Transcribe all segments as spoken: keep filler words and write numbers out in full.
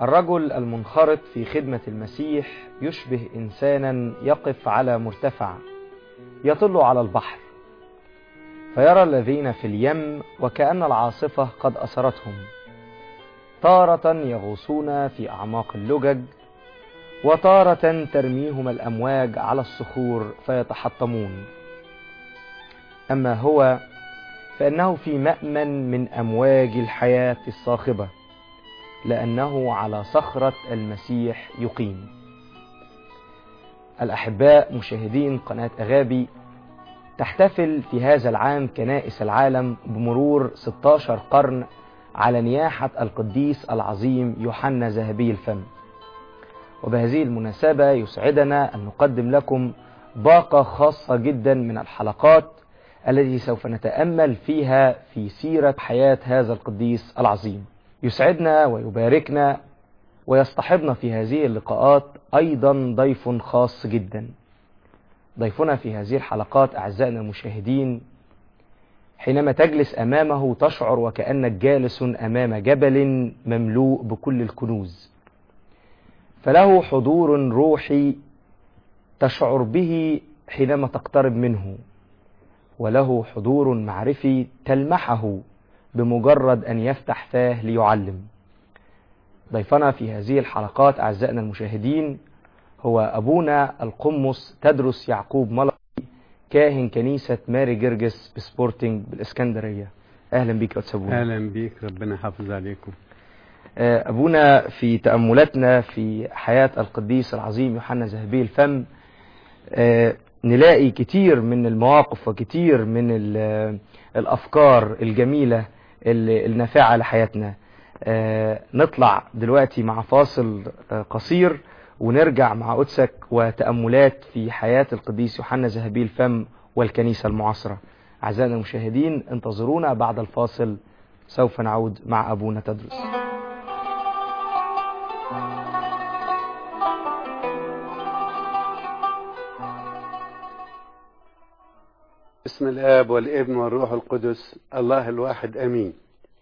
الرجل المنخرط في خدمة المسيح يشبه إنسانا يقف على مرتفع يطل على البحر، فيرى الذين في اليم وكأن العاصفة قد أسرتهم، تارة يغوصون في أعماق اللجج، وتارة ترميهم الأمواج على الصخور فيتحطمون. أما هو فإنه في مأمن من أمواج الحياة الصاخبة، لأنه على صخرة المسيح يقيم. الأحباء مشاهدين قناة أغابي، تحتفل في هذا العام كنائس العالم بمرور ستة عشر قرن على نياحة القديس العظيم يوحنا ذهبي الفم، وبهذه المناسبة يسعدنا أن نقدم لكم باقة خاصة جدا من الحلقات التي سوف نتأمل فيها في سيرة حياة هذا القديس العظيم. يسعدنا ويباركنا ويصطحبنا في هذه اللقاءات أيضا ضيف خاص جدا. ضيفنا في هذه الحلقات أعزائنا المشاهدين حينما تجلس أمامه تشعر وكأنك جالس أمام جبل مملوء بكل الكنوز، فله حضور روحي تشعر به حينما تقترب منه، وله حضور معرفي تلمحه بمجرد أن يفتح فاه ليعلم. ضيفنا في هذه الحلقات أعزائنا المشاهدين هو أبونا القمص تدرس يعقوب ملقي، كاهن كنيسة ماري جرجس بسبورتنج بالإسكندرية. أهلا بك يا أبونا. أهلا بك، ربنا يحافظ عليكم. أبونا، في تأملاتنا في حياة القديس العظيم يوحنا ذهبي الفم نلاقي كتير من المواقف وكتير من الأفكار الجميلة النافعة لحياتنا. نطلع دلوقتي مع فاصل قصير ونرجع مع قدسك وتأملات في حياة القديس يوحنا ذهبي الفم والكنيسة المعاصرة. أعزائنا المشاهدين انتظرونا بعد الفاصل، سوف نعود مع أبونا تدرس. بسم الآب والابن والروح القدس الله الواحد أمين.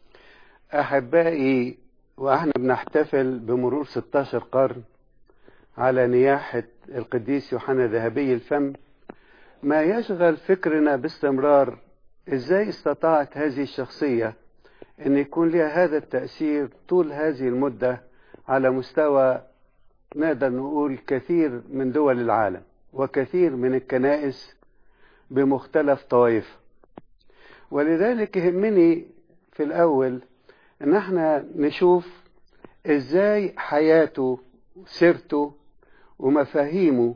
أحبائي، وإحنا بنحتفل بمرور ستة عشر قرن على نياحة القديس يوحنا ذهبي الفم، ما يشغل فكرنا باستمرار إزاي استطاعت هذه الشخصية أن يكون لها هذا التأثير طول هذه المدة على مستوى نقدر نقول كثير من دول العالم وكثير من الكنائس بمختلف طوائف. ولذلك يهمني في الأول أن احنا نشوف إزاي حياته سيرته ومفاهيمه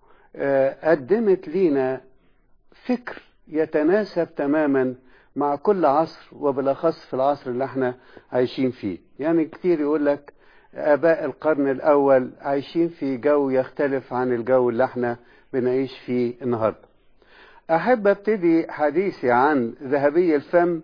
قدمت لينا فكر يتناسب تماما مع كل عصر، وبالأخص في العصر اللي احنا عايشين فيه. يعني كتير يقول لك آباء القرن الأول عايشين في جو يختلف عن الجو اللي احنا بنعيش فيه النهاردة. أحب أبتدي حديثي عن ذهبي الفم،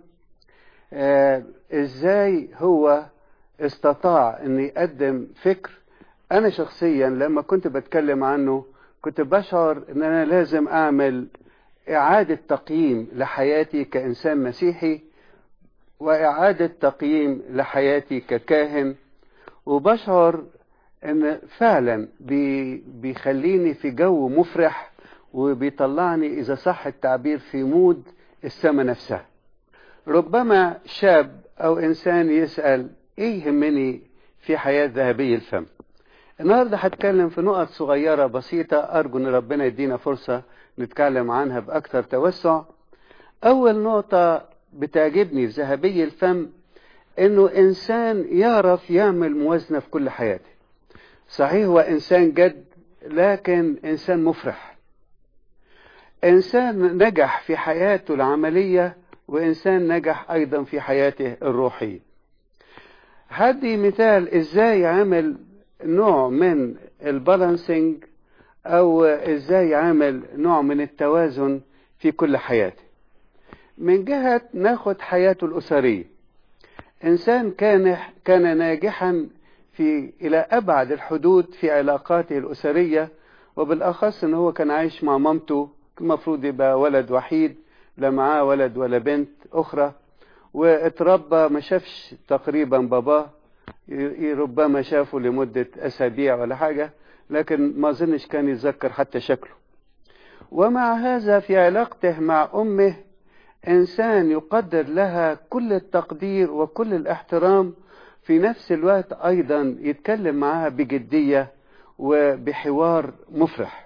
آه إزاي هو استطاع أن يقدم فكر. أنا شخصيا لما كنت بتكلم عنه كنت بشعر أن أنا لازم أعمل إعادة تقييم لحياتي كإنسان مسيحي، وإعادة تقييم لحياتي ككاهن، وبشعر أن فعلا بيخليني في جو مفرح وبيطلعني إذا صح التعبير في مود السماء نفسها. ربما شاب أو إنسان يسأل إيه يهمني في حياة ذهبي الفم. النهاردة هتكلم في نقط صغيرة بسيطة، أرجو أن ربنا يدينا فرصة نتكلم عنها بأكثر توسع. أول نقطة بتعجبني في ذهبي الفم إنه إنسان يعرف يعمل موازنة في كل حياته. صحيح هو إنسان جد، لكن إنسان مفرح، إنسان نجح في حياته العملية، وإنسان نجح أيضا في حياته الروحية. هدي مثال إزاي عمل نوع من البالانسنج، أو إزاي عمل نوع من التوازن في كل حياته. من جهة ناخد حياته الأسرية، إنسان كان كان ناجحا في إلى أبعد الحدود في علاقاته الأسرية، وبالأخص إن هو كان عايش مع مامته، المفروض يبقى ولد وحيد، لا معاه ولد ولا بنت أخرى، واتربى ما شافش تقريبا باباه. ربما شافه لمدة أسابيع ولا حاجة، لكن ما أظنش كان يتذكر حتى شكله. ومع هذا في علاقته مع أمه إنسان يقدر لها كل التقدير وكل الاحترام، في نفس الوقت أيضا يتكلم معها بجدية وبحوار مفرح.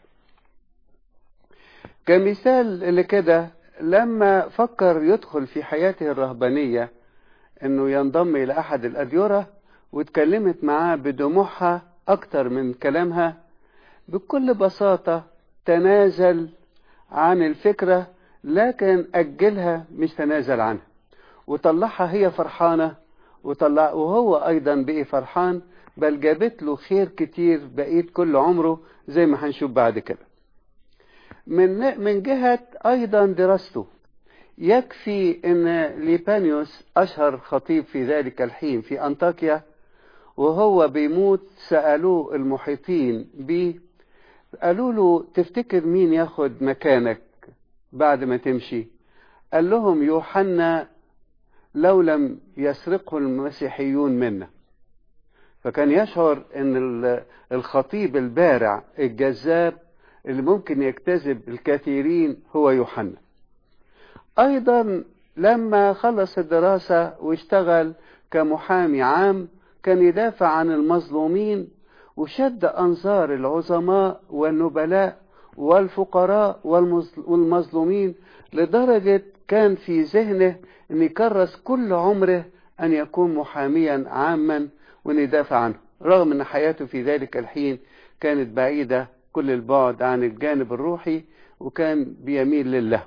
كمثال لكده، لما فكر يدخل في حياته الرهبانية انه ينضم الى احد الاديرة، واتكلمت معاه بدموعها اكتر من كلامها، بكل بساطة تنازل عن الفكرة، لكن اجلها مش تنازل عنها، وطلعها هي فرحانة، وطلع وهو ايضا بقي فرحان، بل جابت له خير كتير بقيت كل عمره زي ما هنشوف بعد كده. من من جهة ايضا دراسته، يكفي ان ليبانيوس اشهر خطيب في ذلك الحين في انطاكيا، وهو بيموت سألوه المحيطين به، قالوا له تفتكر مين ياخد مكانك بعد ما تمشي؟ قال لهم يوحنا لو لم يسرقه المسيحيون منا. فكان يشعر ان الخطيب البارع الجذاب اللي ممكن يجتذب الكثيرين هو يوحنا. ايضا لما خلص الدراسة واشتغل كمحامي عام، كان يدافع عن المظلومين، وشد انظار العظماء والنبلاء والفقراء والمظلومين، لدرجة كان في ذهنه ان يكرس كل عمره ان يكون محاميا عاما وان يدافع عنه، رغم ان حياته في ذلك الحين كانت بعيدة كل البعد عن الجانب الروحي، وكان بيميل لله.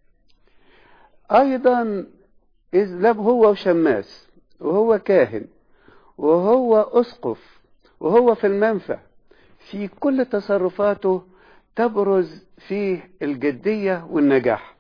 ايضا إذ هو وشماس، وهو كاهن، وهو اسقف، وهو في المنفى، في كل تصرفاته تبرز فيه الجدية والنجاح.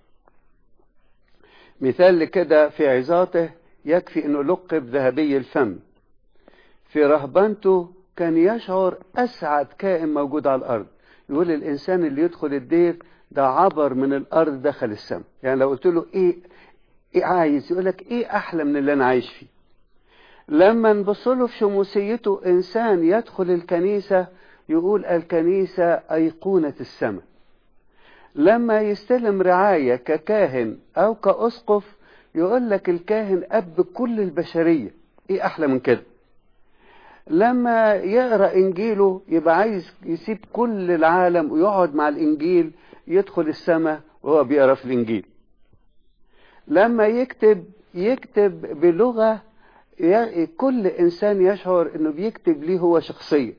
مثال لكده في عظاته يكفي انه لقب ذهبي الفم. في رهبنته كان يشعر اسعد كائن موجود على الارض، يقول الانسان اللي يدخل الدير ده عبر من الارض دخل السماء. يعني لو قلت له ايه ايه عايز، يقول لك ايه احلى من اللي انا عايش فيه. لما نبص له في شموسيته، انسان يدخل الكنيسة يقول الكنيسة ايقونة السماء. لما يستلم رعاية ككاهن او كاسقف، يقول لك الكاهن اب كل البشرية، ايه احلى من كده. لما يقرأ انجيله يبقى عايز يسيب كل العالم ويقعد مع الانجيل، يدخل السماء وهو بيقرأ في الانجيل. لما يكتب يكتب بلغة كل انسان يشعر انه بيكتب ليه هو شخصيا.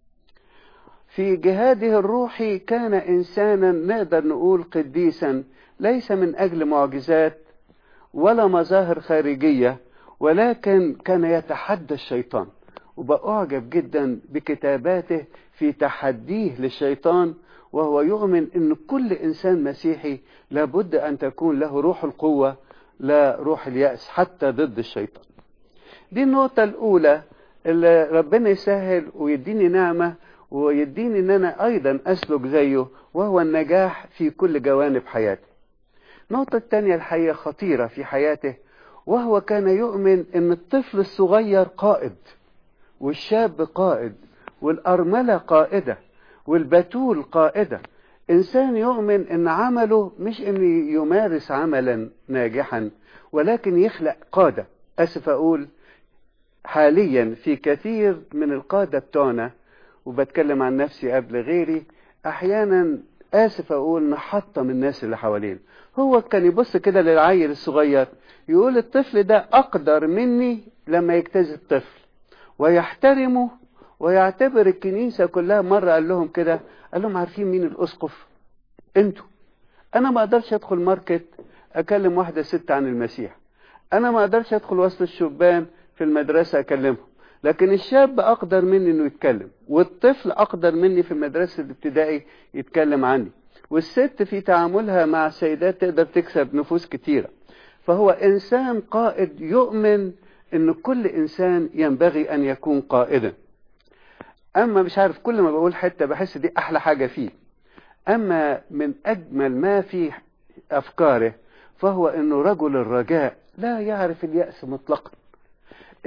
في جهاده الروحي كان انسانا نقدر نقول قديسا، ليس من اجل معجزات ولا مظاهر خارجية، ولكن كان يتحدى الشيطان. وبأعجب جدا بكتاباته في تحديه للشيطان، وهو يؤمن ان كل انسان مسيحي لابد ان تكون له روح القوة لا روح اليأس حتى ضد الشيطان. دي النقطة الاولى اللي ربنا يسهل ويديني نعمة ويديني ان انا ايضا اسلك زيه، وهو النجاح في كل جوانب حياتي. النقطة الثانية الحقيقة خطيرة في حياته، وهو كان يؤمن ان الطفل الصغير قائد، والشاب قائد، والأرملة قائدة، والبتول قائدة. إنسان يؤمن أن عمله مش أن يمارس عملا ناجحا، ولكن يخلق قادة. أسف أقول حاليا في كثير من القادة بتوعنا، وبتكلم عن نفسي قبل غيري، أحيانا آسف أقول نحطم الناس اللي حوالين. هو كان يبص كده للعيل الصغير يقول الطفل ده أقدر مني، لما يجتاز طفل ويحترمه ويعتبر الكنيسة كلها. مرة قال لهم كده، قال لهم عارفين مين الأسقف؟ انتوا. أنا ما أقدرش أدخل ماركت أكلم واحدة ست عن المسيح، أنا ما أقدرش أدخل وسط الشبان في المدرسة أكلمهم، لكن الشاب أقدر مني إنه يتكلم، والطفل أقدر مني في المدرسة الابتدائي يتكلم عني، والست في تعاملها مع السيدات تقدر تكسب نفوس كتيرة. فهو إنسان قائد يؤمن إن كل إنسان ينبغي أن يكون قائدا. أما مش عارف، كل ما بقول حتة بحس دي أحلى حاجة فيه. أما من أجمل ما في أفكاره فهو إنه رجل الرجاء، لا يعرف اليأس مطلقا.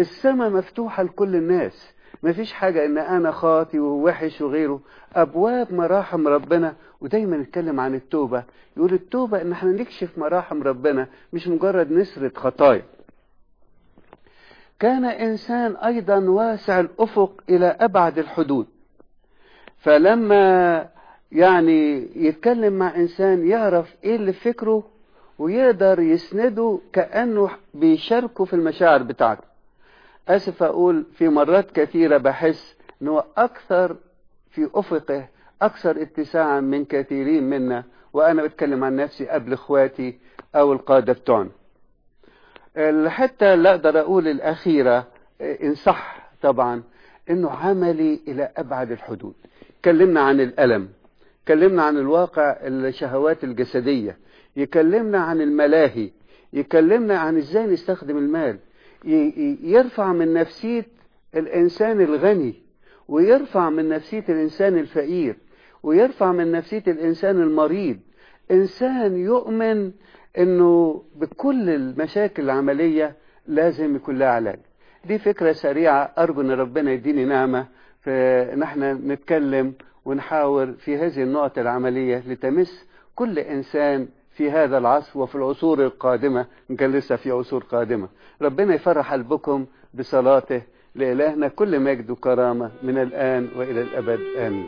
السماء مفتوحة لكل الناس، مفيش حاجة ان انا خاطي ووحش وغيره. ابواب مراحم ربنا، ودايما نتكلم عن التوبة، يقول التوبة ان احنا نكشف مراحم ربنا، مش مجرد نسرة خطايا. كان انسان ايضا واسع الافق الى ابعد الحدود، فلما يعني يتكلم مع انسان يعرف ايه اللي في فكره ويقدر يسنده كأنه بيشاركه في المشاعر بتاعته. اسف اقول في مرات كثيرة بحس انه اكثر في افقه اكثر اتساعا من كثيرين منا، وانا بتكلم عن نفسي قبل اخواتي او القادة بتوعنا. الحتة اللي اقدر اقول الاخيرة ان صح طبعا انه عملي الى ابعد الحدود. كلمنا عن الالم، كلمنا عن الواقع الشهوات الجسدية، يكلمنا عن الملاهي، يكلمنا عن ازاي نستخدم المال، يرفع من نفسية الانسان الغني، ويرفع من نفسية الانسان الفقير، ويرفع من نفسية الانسان المريض. انسان يؤمن انه بكل المشاكل العملية لازم يكون لها علاج. دي فكرة سريعة، ارجو ان ربنا يديني نعمة فنحن نتكلم ونحاور في هذه النقط العملية لتمس كل انسان في هذا العصر وفي العصور القادمة، إن كان لسه في عصور قادمة. ربنا يفرح قلبكم بصلاته. لإلهنا كل مجد وكرامة من الآن وإلى الأبد، آمين.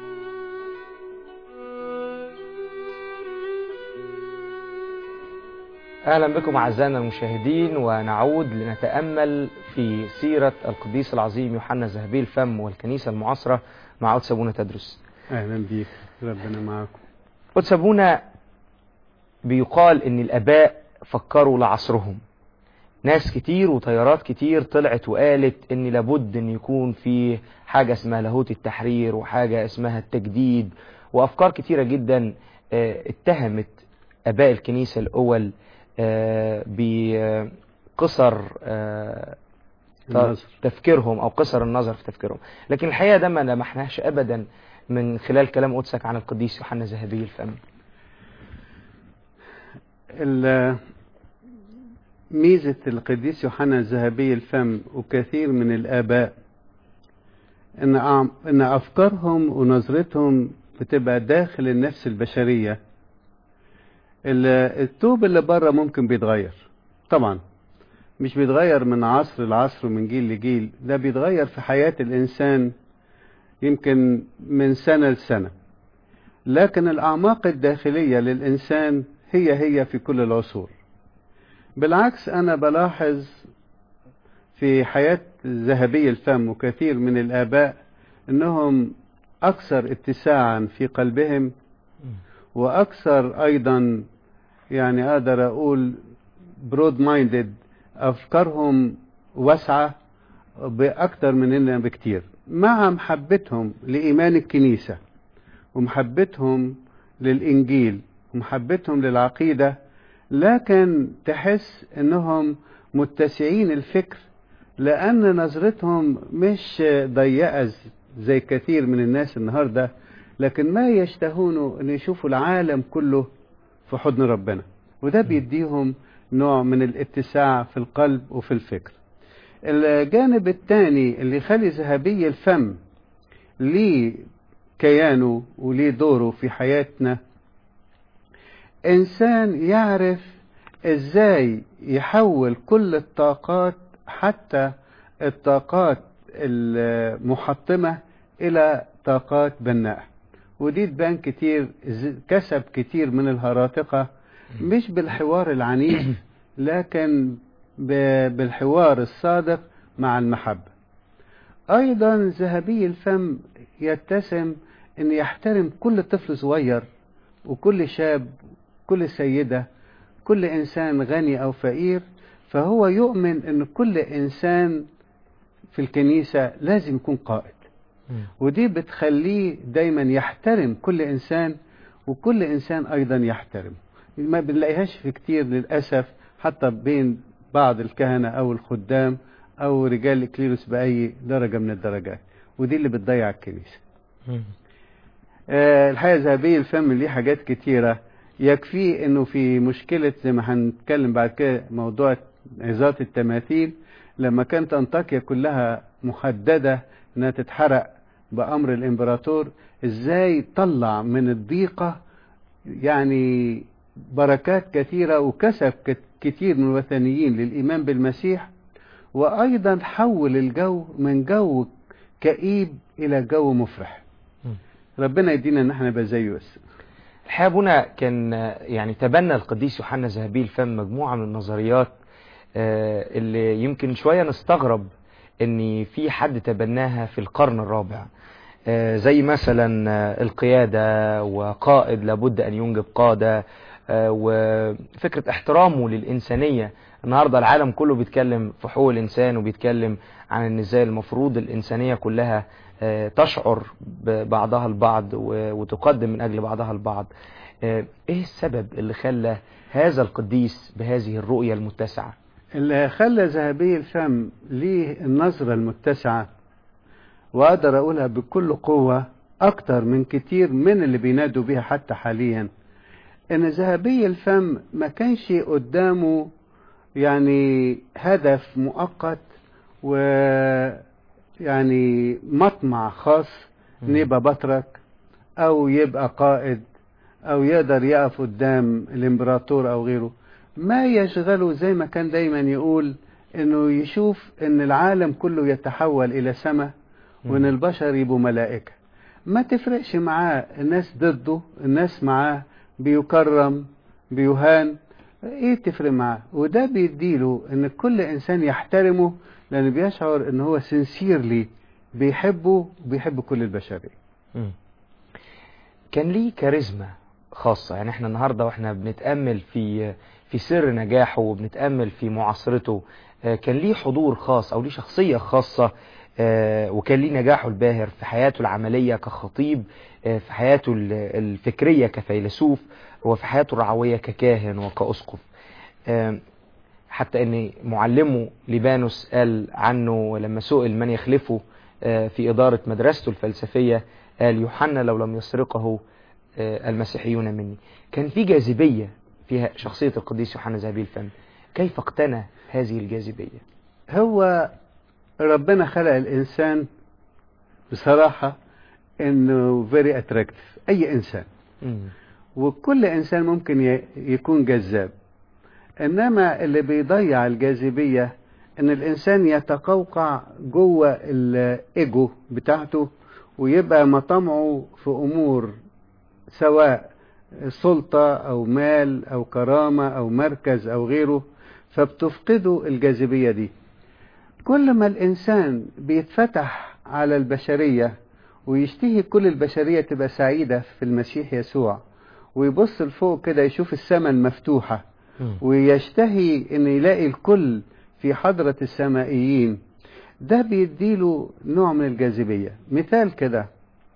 أهلا بكم أعزائنا المشاهدين، ونعود لنتأمل في سيرة القديس العظيم يوحنا ذهبي الفم والكنيسة المعاصرة مع قدس أبونا تدرس. أهلا بيك، ربنا معكم. قدس أبونا، بيقال إن الآباء فكروا لعصرهم. ناس كتير وطيارات كتير طلعت وقالت إن لابد إن يكون في حاجة اسمها لاهوت التحرير وحاجة اسمها التجديد، وأفكار كتيرة جدا اتهمت آباء الكنيسة الأول بقصر تفكيرهم أو قصر النظر في تفكيرهم. لكن الحقيقة ده ما لمحناش أبدا من خلال كلام قدسك عن القديس يوحنا ذهبي الفم. ميزة القديس يوحنا ذهبي الفم وكثير من الآباء إن إن أفكارهم ونظرتهم بتبقى داخل النفس البشرية. الطوب اللي بره ممكن بيتغير طبعا، مش بيتغير من عصر لعصر ومن جيل لجيل، ده بيتغير في حياة الإنسان يمكن من سنة لسنة، لكن الأعماق الداخلية للإنسان هي هي في كل العصور. بالعكس أنا بلاحظ في حياة ذهبي الفم وكثير من الآباء أنهم أكثر اتساعا في قلبهم، وأكثر أيضا يعني أقدر أقول برود مايندد، أفكارهم واسعة بأكثر مننا بكتير، مع محبتهم لإيمان الكنيسة ومحبتهم للإنجيل ومحبتهم للعقيدة، لكن تحس أنهم متسعين الفكر، لأن نظرتهم مش ضيقة زي كثير من الناس النهاردة، لكن ما يشتهونه أن يشوفوا العالم كله في حضن ربنا، وده بيديهم نوع من الاتساع في القلب وفي الفكر. الجانب الثاني اللي يخلي ذهبي الفم ليه كيانه وليه دوره في حياتنا، إنسان يعرف إزاي يحول كل الطاقات حتى الطاقات المحطمة إلى طاقات بناءة. ودي تبان كتير، كسب كتير من الهراطقة مش بالحوار العنيف لكن بالحوار الصادق مع المحبة. أيضا ذهبي الفم يتسم أن يحترم كل طفل صغير وكل شاب، كل سيدة، كل إنسان غني أو فقير، فهو يؤمن أن كل إنسان في الكنيسة لازم يكون قائد، ودي بتخليه دايما يحترم كل إنسان وكل إنسان أيضا يحترم. ما بنلاقيهاش في كتير للأسف، حتى بين بعض الكهنة أو الخدام أو رجال الكليروس بأي درجة من الدرجات، ودي اللي بتضيع الكنيسة. آه الحقيقة ذهبي الفم ليه حاجات كتيرة، يكفي انه في مشكلة زي ما هنتكلم بعد كده موضوع عظات التماثيل، لما كانت أنطاكيا كلها محددة انها تتحرق بأمر الإمبراطور، ازاي طلع من الضيقة يعني بركات كثيرة، وكسب كثير من الوثنيين للإيمان بالمسيح، وأيضا حول الجو من جو كئيب إلى جو مفرح. ربنا يدينا ان احنا نبقى زيه. بس الحقيقة ابونا كان يعني تبنى القديس يوحنا ذهبي الفم مجموعة من النظريات اللي يمكن شوية نستغرب ان في حد تبناها في القرن الرابع، زي مثلا القيادة، وقائد لابد ان ينجب قادة، وفكرة احترامه للإنسانية. النهاردة العالم كله بيتكلم في حقوق الإنسان، وبيتكلم عن ان ازاي المفروض الإنسانية كلها تشعر ببعضها البعض وتقدم من أجل بعضها البعض. ايه السبب اللي خلى هذا القديس بهذه الرؤية المتسعة؟ اللي خلى ذهبي الفم ليه النظرة المتسعة، وأقدر أقولها بكل قوة أكتر من كتير من اللي بينادوا بيها حتى حاليا، إن ذهبي الفم ما كانش قدامه يعني هدف مؤقت و يعني مطمع خاص ان يبقى بطرك او يبقى قائد او يقدر يقف قدام الامبراطور او غيره. ما يشغله زي ما كان دايما يقول انه يشوف ان العالم كله يتحول الى سماء، وان البشر يبقوا ملائكة. ما تفرقش معاه الناس ضده، الناس معاه بيكرم بيهان، ايه تفرق معاه؟ وده بيديله ان كل انسان يحترمه، لأنه بيشعر ان هو سنسيرلي بيحبه وبيحب كل البشرية. كان ليه كاريزما خاصة. يعني احنا النهاردة واحنا بنتأمل في في سر نجاحه وبنتأمل في معاصرته، كان ليه حضور خاص او ليه شخصية خاصة، وكان ليه نجاحه الباهر في حياته العملية كخطيب، في حياته الفكرية كفيلسوف، وفي حياته الرعوية ككاهن وكأسقف. حتى ان معلمه ليبانوس قال عنه لما سئل من يخلفه في إدارة مدرسته الفلسفية، قال يوحنا لو لم يسرقه المسيحيون مني. كان في جاذبية فيها شخصية القديس يوحنا ذهبي الفم. كيف اقتنى هذه الجاذبية؟ هو ربنا خلق الإنسان بصراحة انه very attractive، اي انسان م. وكل انسان ممكن يكون جذاب، انما اللي بيضيع الجاذبية ان الانسان يتقوقع جوه الايجو بتاعته، ويبقى مطمعه في امور سواء سلطة او مال او كرامة او مركز او غيره، فبتفقده الجاذبية دي. كل ما الانسان بيتفتح على البشرية ويشتهي كل البشرية تبقى سعيدة في المسيح يسوع، ويبص لفوق كده يشوف السماء المفتوحة، ويشتهي ان يلاقي الكل في حضرة السمائيين، ده بيديله نوع من الجاذبية. مثال كده،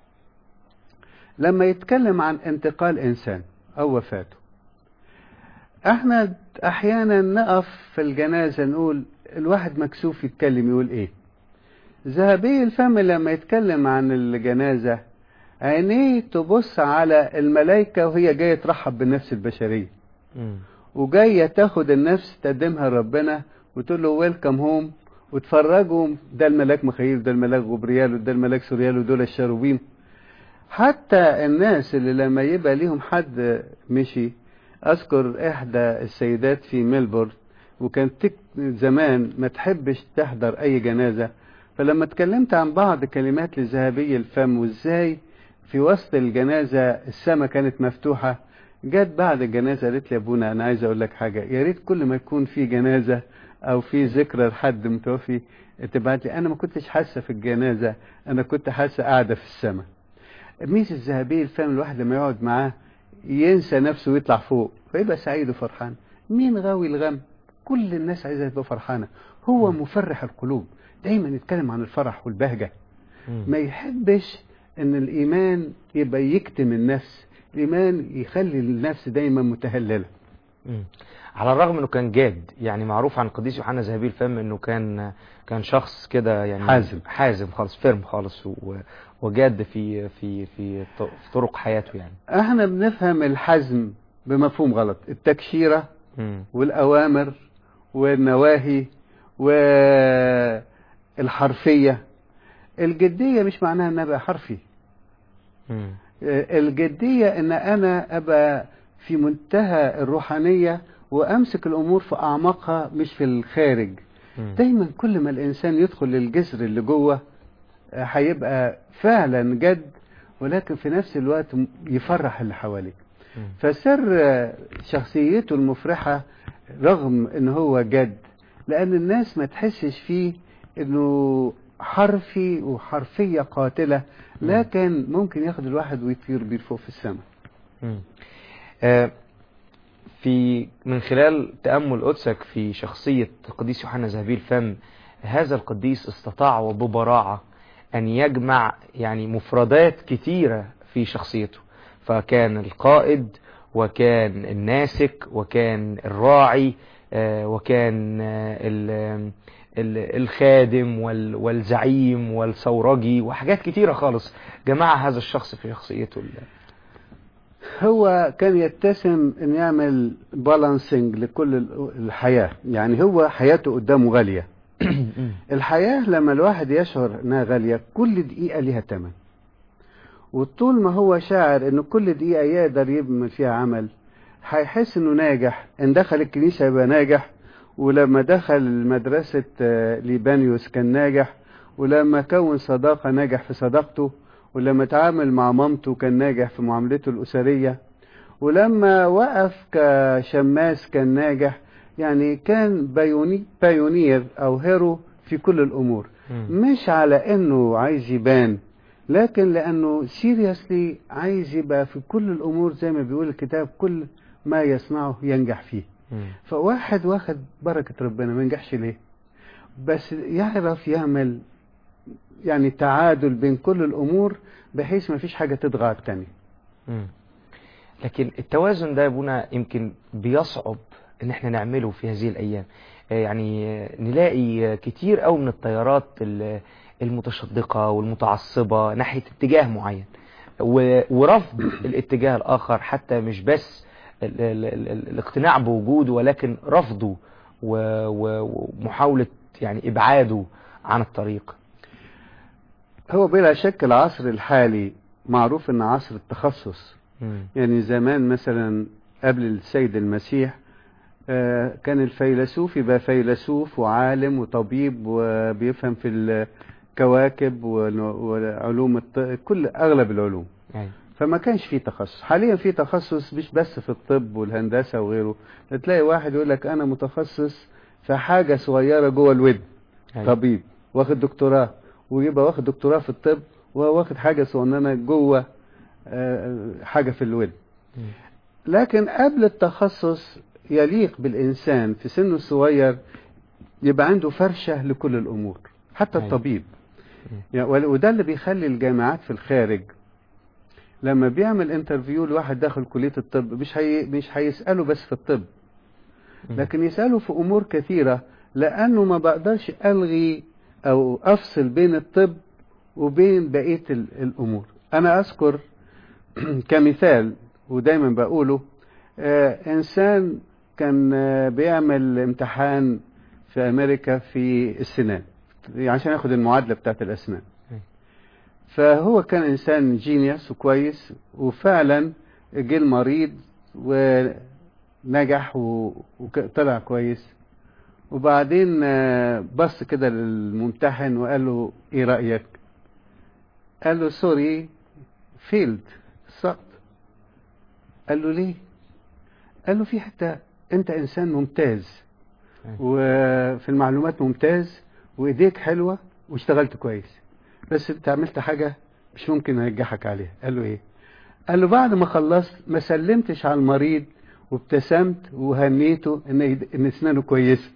لما يتكلم عن انتقال انسان او وفاته، احنا احيانا نقف في الجنازة نقول الواحد مكسوف يتكلم يقول ايه. ذهبي الفم لما يتكلم عن الجنازة عينيه تبص على الملائكة وهي جاية ترحب بالنفس البشرية، وجاية تاخد النفس تقدمها لربنا وتقول له ويلكم هوم، وتفرجوا ده الملاك مخيل، ده الملاك غبريال، وده الملاك سوريال، ودول الشاروبيم. حتى الناس اللي لما يبقى ليهم حد مشي، اذكر احدى السيدات في ميلبورن وكانت زمان ما تحبش تحضر اي جنازة، فلما اتكلمت عن بعض كلمات لذهبي الفم وازاي في وسط الجنازة السماء كانت مفتوحة، جت بعد الجنازة قالت لي يا ابونا انا عايز اقول لك حاجة، يا ريت كل ما يكون في جنازة او في ذكرى لحد متوفي تبعت لي. انا ما كنتش حاسة في الجنازة، انا كنت حاسة قاعدة في السماء. ميزة ذهبي الفم الواحد لما يقعد معاه ينسى نفسه ويطلع فوق فيبقى سعيد وفرحان. مين غاوي الغم؟ كل الناس عايزة تبقى فرحانة. هو مفرح القلوب، دايما يتكلم عن الفرح والبهجة. ما يحبش ان الايمان يبقى يكتم النفس، الايمان يخلي النفس دايما متهللة. على الرغم انه كان جاد، يعني معروف عن القديس يوحنا ذهبي الفم انه كان كان شخص كده يعني حازم حازم خالص، فيرم خالص، وجاد في في في في طرق حياته. يعني احنا بنفهم الحزم بمفهوم غلط، التكشيرة م. والاوامر والنواهي والحرفية. الجدية مش معناها ان ابقى حرفي. مم. الجدية ان انا ابقى في منتهى الروحانية وامسك الامور في اعماقها مش في الخارج. مم. دايما كل ما الانسان يدخل للجسر اللي جوه هيبقى فعلا جد، ولكن في نفس الوقت يفرح اللي حواليه. مم. فسر شخصيته المفرحة رغم ان هو جد، لان الناس ما تحسش فيه انه حرفي وحرفية قاتلة، لكن ممكن ياخد الواحد ويطير بيه فوق في السماء. مم. آه في من خلال تأمل قدسك في شخصية القديس يوحنا ذهبي الفم، هذا القديس استطاع وببراعة أن يجمع يعني مفردات كثيرة في شخصيته، فكان القائد وكان الناسك وكان الراعي آه وكان آه ال الخادم والزعيم والثورجي وحاجات كتيرة خالص جمع هذا الشخص في شخصيته. هو كان يتسم ان يعمل بالانسنج لكل الحياة، يعني هو حياته قدامه غالية. الحياة لما الواحد يشعر انها غالية كل دقيقة ليها ثمن، وطول ما هو شاعر ان كل دقيقة يقدر يبني فيها عمل هيحس انه ناجح. ان دخل الكنيسة يبقى ناجح، ولما دخل مدرسة ليبانيوس كان ناجح، ولما كون صداقة ناجح في صداقته، ولما تعامل مع مامته كان ناجح في معاملته الأسرية، ولما وقف كشماس كان ناجح. يعني كان بايوني بايونير أو هيرو في كل الأمور. م. مش على أنه عايز يبان، لكن لأنه سيريسلي عايز يبقى في كل الأمور زي ما بيقول الكتاب كل ما يصنعه ينجح فيه. م. فواحد واخد بركة ربنا ما ينجحش ليه؟ بس يعرف يعمل يعني تعادل بين كل الأمور بحيث ما فيش حاجة تضغى على التانية. لكن التوازن ده يا ابونا يمكن بيصعب ان احنا نعمله في هذه الأيام. يعني نلاقي كتير قوي من التيارات المتشدقة والمتعصبة ناحية اتجاه معين ورفض الاتجاه الآخر، حتى مش بس ال ال ال الاقتناع بوجوده ولكن رفضه ومحاولة يعني إبعاده عن الطريق. هو بلا شك العصر الحالي معروف ان عصر التخصص. م. يعني زمان مثلا قبل السيد المسيح كان الفيلسوف يبقى فيلسوف وعالم وطبيب وبيفهم في الكواكب وعلوم الط... كل اغلب العلوم. أي. فما كانش فيه تخصص. حاليا فيه تخصص مش بس في الطب والهندسة وغيره، تلاقي واحد يقول لك انا متخصص في حاجة صغيرة جوه الودن. أي. طبيب واخد دكتوراه، ويبقى واخد دكتوراه في الطب وواخد حاجة صغننة جوه حاجة في الودن. لكن قبل التخصص يليق بالإنسان في سنه الصغير يبقى عنده فرشة لكل الأمور، حتى الطبيب. يعني وده اللي بيخلي الجامعات في الخارج لما بيعمل انترفيو لواحد داخل كلية الطب مش هي مش هيسأله بس في الطب، لكن يسأله في أمور كثيرة، لأنه ما بقدرش ألغي أو أفصل بين الطب وبين بقية الأمور. أنا أذكر كمثال ودايما بقوله، آه إنسان كان آه بيعمل امتحان في أمريكا في السنان عشان ياخد المعادلة بتاعت الأسنان. فهو كان إنسان جينيوس وكويس، وفعلا جه المريض ونجح وطلع كويس. وبعدين آه بص كده للممتحن وقال له إيه رأيك؟ قال له سوري فيلد، سقط. قال له ليه؟ قال له في حتى انت انسان ممتاز وفي المعلومات ممتاز وايديك حلوة واشتغلت كويس، بس انت عملت حاجة مش ممكن انجحك عليها. قال له ايه؟ قال له بعد ما خلصت ما سلمتش على المريض وابتسمت وهنيته ان ان اسنانه كويسه.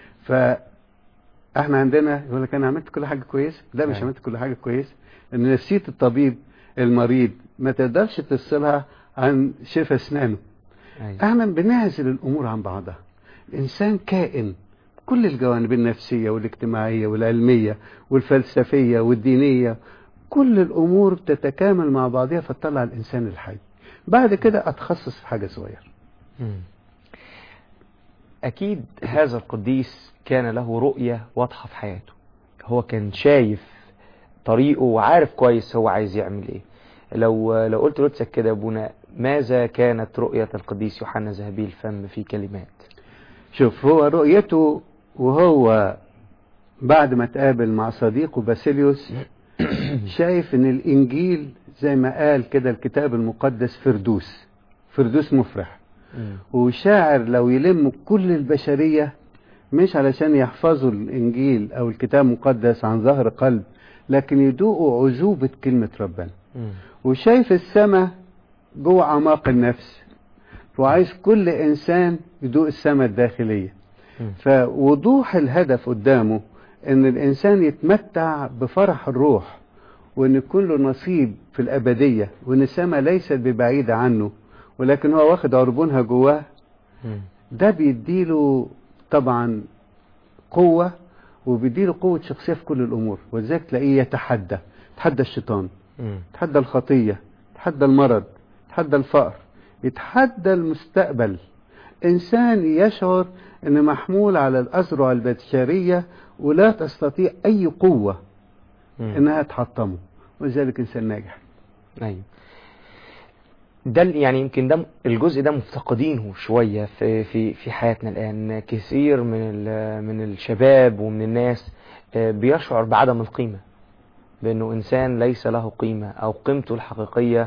فاحنا عندنا يقول لك انا عملت كل حاجه كويسه. لا مش عملت كل حاجه كويسه، ان نسيت الطبيب المريض ما تقدرش تفصلها عن شفا اسنانه. احنا بنعزل الامور عن بعضها. الانسان كائن كل الجوانب النفسيه والاجتماعيه والعلميه والفلسفيه والدينيه، كل الامور تتكامل مع بعضها فتطلع الانسان الحي. بعد كده اتخصص في حاجه صغيره. اكيد هذا القديس كان له رؤية واضحة في حياته، هو كان شايف طريقه وعارف كويس هو عايز يعمل ايه. لو لو قلت لقدسك كده يا ابونا، ماذا كانت رؤية القديس يوحنا ذهبي الفم في كلمات؟ شوف، هو رؤيته وهو بعد ما تقابل مع صديقه باسيليوس شايف ان الانجيل زي ما قال كده الكتاب المقدس فردوس فردوس مفرح، وشاعر لو يلم كل البشرية مش علشان يحفظوا الانجيل او الكتاب المقدس عن ظهر قلب، لكن يدوقوا عذوبة كلمة ربنا. وشايف السماء جوه اعماق النفس، وعايز كل انسان يدوق السماء الداخلية. فوضوح الهدف قدامه ان الانسان يتمتع بفرح الروح، وان يكون له نصيب في الابدية، وان السماء ليست ببعيدة عنه ولكن هو واخد عربونها جواه. ده بيديله طبعا قوة، وبيديله قوة شخصية في كل الامور، ولذلك تلاقيه يتحدى يتحدى الشيطان، يتحدى الخطية، يتحدى المرض، يتحدى الفقر، يتحدى المستقبل. انسان يشعر ان محمول على الاذرع البشرية ولا تستطيع اي قوة انها تحطمه، ولذلك انسان ناجح. ايوه، ده يعني يمكن ده الجزء ده مفتقدينه شوية في في في حياتنا الآن. كثير من من الشباب ومن الناس بيشعر بعدم القيمة، بأنه إنسان ليس له قيمة، أو قيمته الحقيقية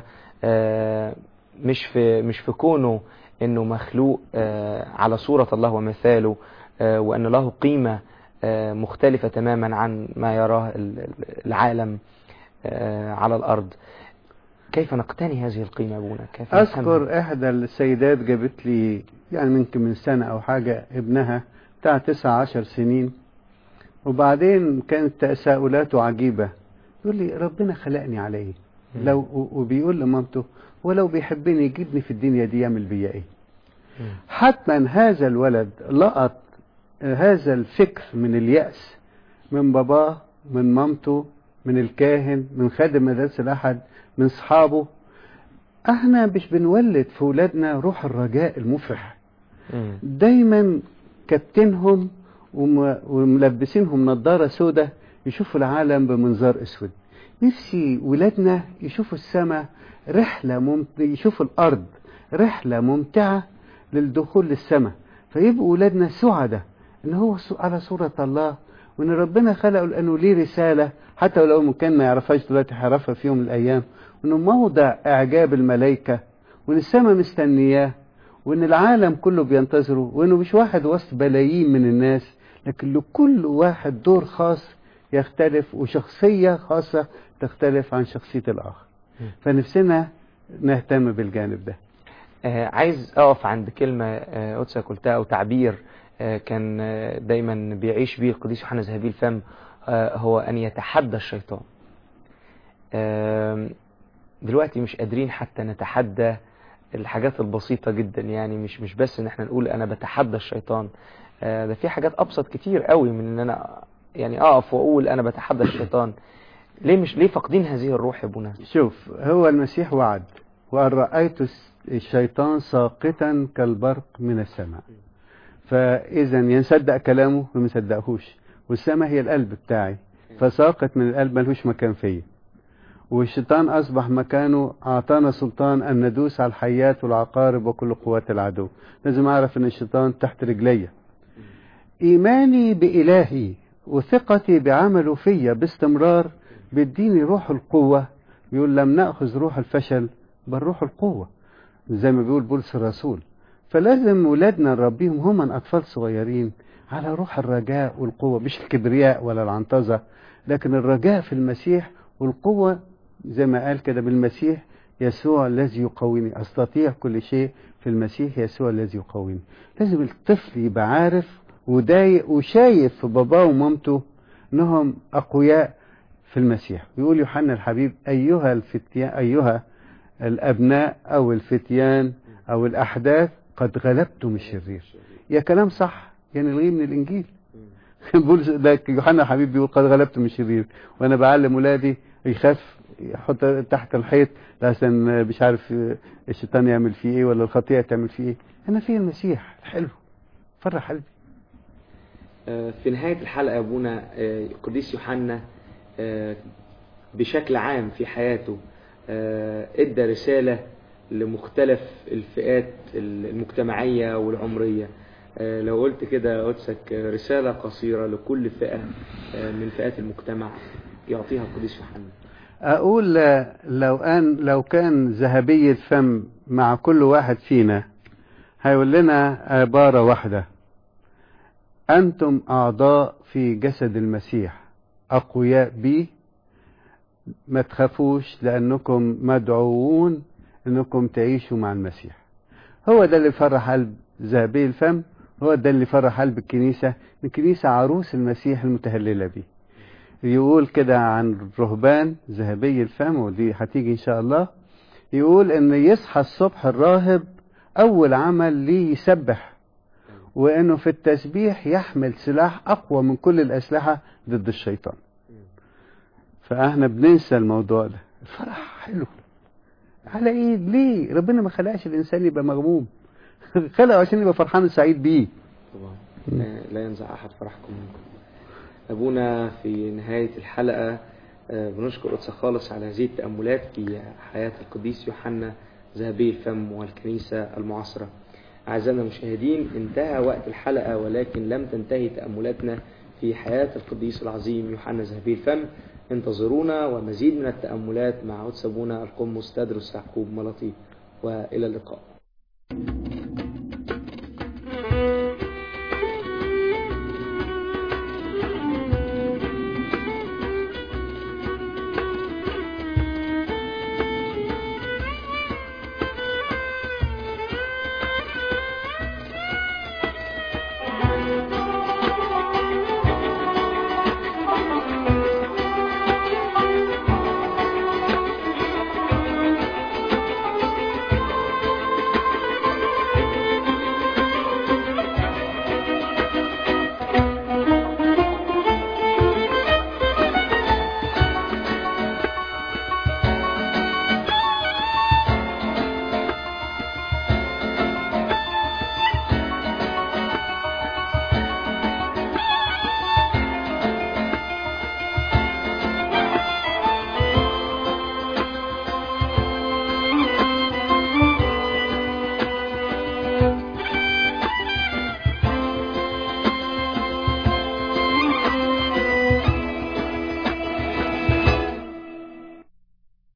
مش في مش في كونه إنه مخلوق على صورة الله ومثاله، وأن له قيمة مختلفة تماما عن ما يراه العالم على الأرض. كيف نقتني هذه القيمة أبونا؟ كيف أذكر إحدى السيدات جابت لي يعني ممكن من سنة أو حاجة ابنها بتاع تسع عشر سنين، وبعدين كانت تساؤلاته عجيبة. يقول لي ربنا خلقني على إيه؟ لو وبيقول لمامته ولو بيحبني يجيبني في الدنيا دي يعمل بيا إيه؟ حتما هذا الولد لقط هذا الفكر من اليأس من باباه، من مامته، من الكاهن، من خادم مدرسة الأحد، من صحابه. احنا مش بنولد في ولادنا روح الرجاء المفرح، دايما كابتنهم وملبسينهم نظارة سودة يشوفوا العالم بمنظار اسود. نفسي ولادنا يشوفوا السماء رحلة ممتعة، يشوفوا الارض رحلة ممتعة للدخول للسماء، فيبقوا ولادنا سعداء ان هو على صورة الله، وان ربنا خلقه لانه ليه رسالة، حتى لو كان ما يعرفهاش دلوقتي هيعرفها في يوم من الايام، وانه موضع اعجاب الملائكة، وان السماء مستنياه، وان العالم كله بينتظره، وانه مش واحد وسط بلايين من الناس، لكن لكل واحد دور خاص يختلف، وشخصية خاصة تختلف عن شخصية الاخر. فنفسنا نهتم بالجانب ده. آه عايز اقف عند كلمة آه قدسك قلتها، او تعبير آه كان آه دايما بيعيش بيه القديس يوحنا ذهبي الفم، آه هو ان يتحدى الشيطان. آه دلوقتي مش قادرين حتى نتحدى الحاجات البسيطة جدا، يعني مش مش بس ان احنا نقول انا بتحدى الشيطان، آه ده في حاجات ابسط كتير قوي من ان انا يعني اقف واقول انا بتحدى الشيطان. ليه مش ليه فاقدين هذه الروح يا ابونا؟ شوف، هو المسيح وعد وان رأيت الشيطان ساقطا كالبرق من السماء، فاذا ينصدق كلامه وما يصدقهوش، والسماء هي القلب بتاعي، فساقط من القلب ملوش مكان فيا، والشيطان أصبح مكانه. أعطانا سلطان أن ندوس على الحيات والعقارب وكل قوات العدو. لازم أعرف أن الشيطان تحت رجلي. إيماني بإلهي وثقتي بعمله فيا باستمرار بيديني روح القوة. يقول لم نأخذ روح الفشل بل روح القوة، زي ما بيقول بولس الرسول. فلازم ولادنا نربيهم هم أطفال صغيرين على روح الرجاء والقوة، مش الكبرياء ولا العنطزة، لكن الرجاء في المسيح، والقوة زي ما قال كده بالمسيح يسوع الذي يقويني، أستطيع كل شيء في المسيح يسوع الذي يقويني. لازم الطفل يبقى عارف ودايق وشايف في باباه ومامته انهم اقوياء في المسيح. يقول يوحنا الحبيب ايها الفتيان ايها الابناء او الفتيان او الاحداث قد غلبتم الشرير. يا كلام صح، يعني نلغيه من الانجيل. بيقول يوحنا الحبيب بيقول قد غلبتم الشرير، وانا بعلم ولادي يخاف يحط تحت الحيط لحسن مش عارف الشيطان يعمل فيه ايه ولا الخطيئة تعمل فيه ايه. انا في المسيح الحلو فرح قلبي. في نهاية الحلقة يا أبونا، القديس يوحنا بشكل عام في حياته ادى رسالة لمختلف الفئات المجتمعية والعمرية. لو قلت كده قدسك رسالة قصيرة لكل فئة من فئات المجتمع يعطيها القديس يوحنا. أقول لو أن لو كان ذهبي الفم مع كل واحد فينا هيقول لنا عبارة واحدة: أنتم أعضاء في جسد المسيح، أقوياء بيه، ما تخافوش لأنكم مدعوون أنكم تعيشوا مع المسيح. هو ده اللي فرح قلب ذهبي الفم، هو ده اللي فرح قلب الكنيسة. الكنيسة عروس المسيح المتهللة بيه. يقول كده عن رهبان ذهبي الفم، ودي هتيجي إن شاء الله، يقول أن يصحى الصبح الراهب أول عمل ليه يسبح، وأنه في التسبيح يحمل سلاح أقوى من كل الأسلحة ضد الشيطان. فاحنا بننسى الموضوع ده. الفرح حلو على ايه؟ ليه ربنا ما خلقش الانسان يبقى مغموم؟ خلقه عشان يبقى فرحان وسعيد بيه. طبعا لا ينزع احد فرحكم منكم. ابونا في نهاية الحلقة بنشكر قدسك خالص على هذه التأملات في حياة القديس يوحنا ذهبي الفم والكنيسة المعاصرة. أعزائنا المشاهدين، انتهى وقت الحلقة ولكن لم تنتهي تأملاتنا في حياة القديس العظيم يوحنا ذهبي الفم. انتظرونا ومزيد من التأملات مع قدس أبونا القمص تدرس يعقوب ملطي، وإلى اللقاء.